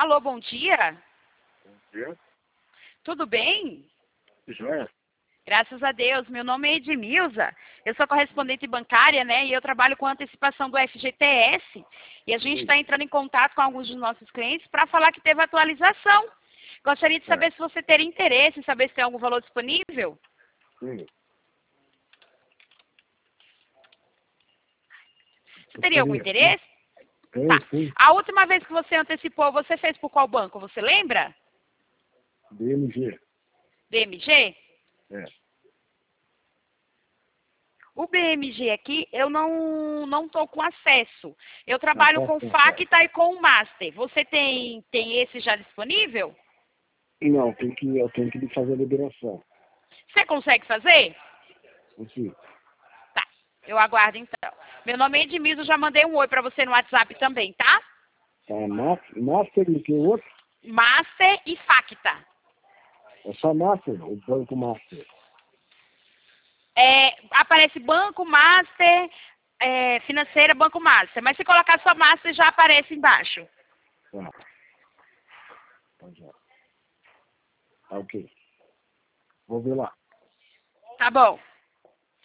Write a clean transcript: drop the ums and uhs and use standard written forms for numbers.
Alô, bom dia. Bom dia. Tudo bem? Joia? Graças a Deus. Meu nome é Edmilza. Eu sou correspondente bancária, né? E eu trabalho com antecipação do FGTS. E a gente está entrando em contato com alguns dos nossos clientes para falar que teve atualização. Gostaria de saber se você teria interesse em saber se tem algum valor disponível. Sim. Você teria algum interesse? Tem, Tá. sim. A última vez que você antecipou, você fez por qual banco? Você lembra? BMG. BMG? É. O BMG aqui, eu não estou com acesso. Eu trabalho com o Facta e com o Master. Você tem esse já disponível? Não, eu tenho que fazer a liberação. Você consegue fazer? Sim. Tá. Eu aguardo então. Meu nome é Edmilson, já mandei um oi para você no WhatsApp também, tá? Tá, Master e que outro? Master e Facta. É só Master, o Banco Master. Aparece Banco Master, Financeira Banco Master. Mas se colocar só Master, já aparece embaixo. Tá. Pode ir. Tá, ok. Vou ver lá. Tá bom.